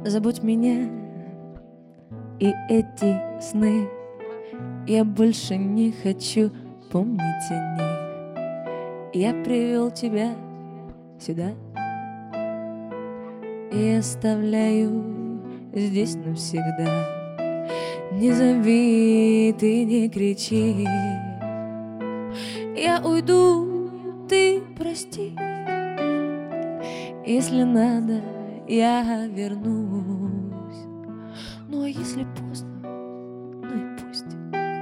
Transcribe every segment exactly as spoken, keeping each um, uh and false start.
Забудь меня и эти сны. Я больше не хочу помнить о них. Я привел тебя сюда и оставляю здесь навсегда. Не зови, ты не кричи. Я уйду, ты прости. Если надо, я вернусь. Ну а если поздно, ну и пусть.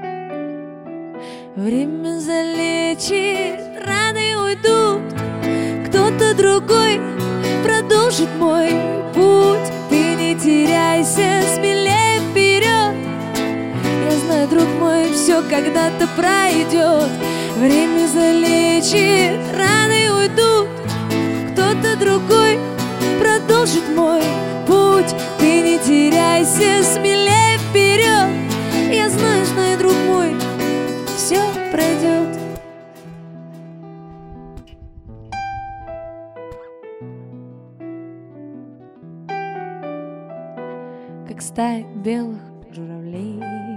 Время залечит, раны уйдут. Кто-то другой продолжит мой путь. Ты не теряйся, смелее вперед. Я знаю, друг мой, все когда-то пройдет. Время залечит, раны уйдут. Кто-то другой продолжит мой путь. Ты не теряйся, смелее вперед. Я знаю, знаю, друг мой, все пройдет. Как стая белых журавлей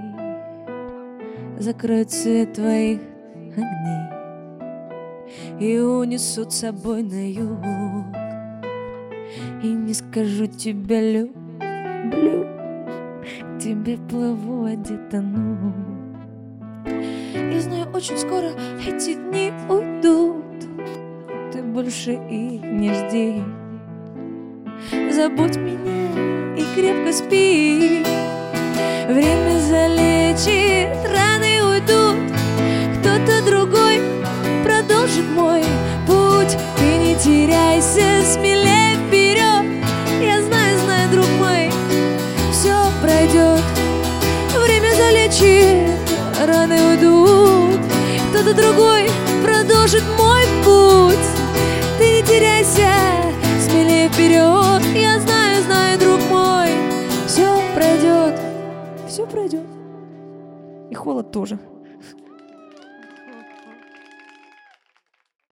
закроют свет твоих огней и унесут с собой на юг. И не скажу тебе люблю, к тебе плыву, а где тону. Я знаю, очень скоро эти дни уйдут. Ты больше их не жди. Забудь меня и крепко спи. Время залечит, раны уйдут. Кто-то другой продолжит мой путь. Ты не теряйся, смелее вперед. Я знаю, знаю, друг мой, все пройдет. Время залечит, раны уйдут. Кто-то другой продолжит мой путь. Ты не теряйся, смелее вперед. Я знаю, знаю, друг мой, все пройдет, все пройдет. И холод тоже.